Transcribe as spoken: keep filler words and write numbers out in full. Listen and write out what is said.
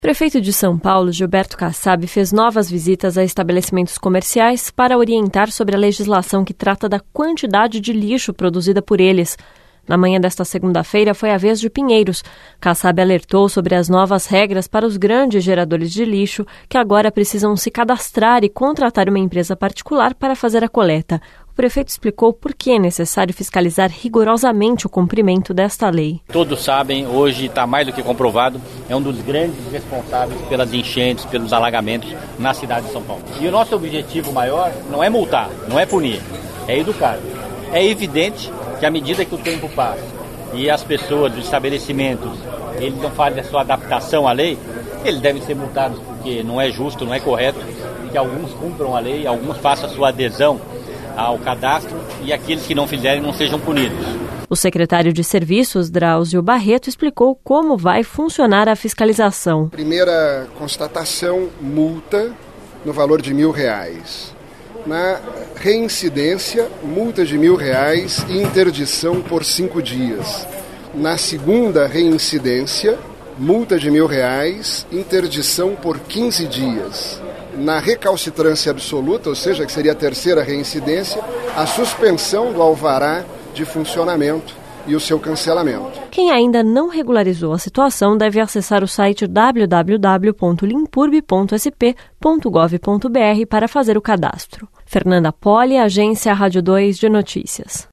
O prefeito de São Paulo, Gilberto Kassab, fez novas visitas a estabelecimentos comerciais para orientar sobre a legislação que trata da quantidade de lixo produzida por eles. Na manhã desta segunda-feira foi a vez de Pinheiros. Kassab alertou sobre as novas regras para os grandes geradores de lixo, que agora precisam se cadastrar e contratar uma empresa particular para fazer a coleta. O prefeito explicou por que é necessário fiscalizar rigorosamente o cumprimento desta lei. Todos sabem, hoje está mais do que comprovado, é um dos grandes responsáveis pelas enchentes, pelos alagamentos na cidade de São Paulo. E o nosso objetivo maior não é multar, não é punir, é educar. É evidente que à medida que o tempo passa e as pessoas dos estabelecimentos, eles não fazem a sua adaptação à lei, eles devem ser multados porque não é justo, não é correto que alguns cumpram a lei, alguns façam a sua adesão ao cadastro e aqueles que não fizerem não sejam punidos. O secretário de Serviços, Drauzio Barreto, explicou como vai funcionar a fiscalização. Primeira constatação, multa no valor de mil reais. Na reincidência, multa de mil reais e interdição por cinco dias. Na segunda reincidência, multa de mil reais, interdição por quinze dias. Na recalcitrância absoluta, ou seja, que seria a terceira reincidência, a suspensão do alvará de funcionamento e o seu cancelamento. Quem ainda não regularizou a situação deve acessar o site w w w ponto limpurb ponto s p ponto gov ponto b r para fazer o cadastro. Fernanda Poli, Agência Rádio dois de Notícias.